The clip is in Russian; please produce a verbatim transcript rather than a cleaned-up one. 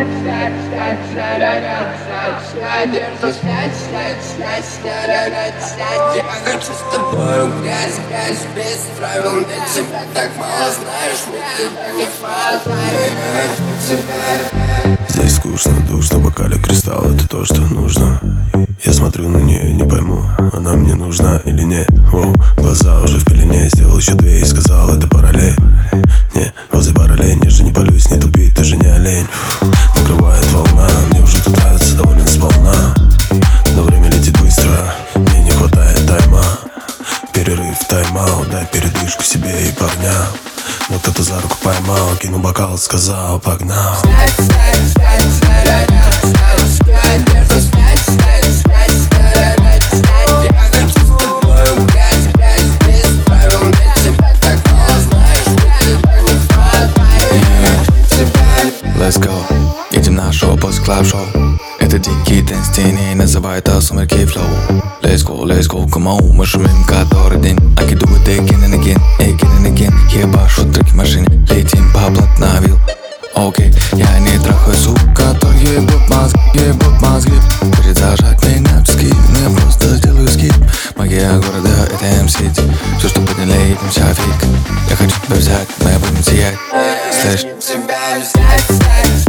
хочу с тобой грязь, грязь, без правил. Для тебя так мало знаешь, мне не хватает. Здесь скучно, душно, в бокале кристалл, это то, что нужно. Я смотрю на нее, не пойму, она мне нужна или нет. Воу, глаза уже в пелене, сделал еще две и сказал, это параллель. Не, возле параллель, ниже не полюсь, не тупи, ты же не олень. Фу, накрывает волна, мне уже тут нравится доволен сполна. Но время летит быстро, мне не хватает тайма. Перерыв, тайм-аут, дай передышку себе и парням. Но кто-то за руку поймал, кинул бокал, сказал, погнал. Let's go, едем на шоу после клаб-шоу. Это дикий дэнс теней, называют это сумерки флоу. Let's go, let's go, come on, мы шумим который день. I can do it again and again, again and again. Ебашу треки в машине, летим по блатновил. Окей, okay. Я не трахаю сук, который ебут мозги, ебут мозги. Хочет зажать меня в скид, мне просто сделаю скид. Магия города, это эм-сити. Все, что подняли, этим вся фейк. Я хочу тебя взять, мы будем сиять. Слышь, Тебя взять, взять.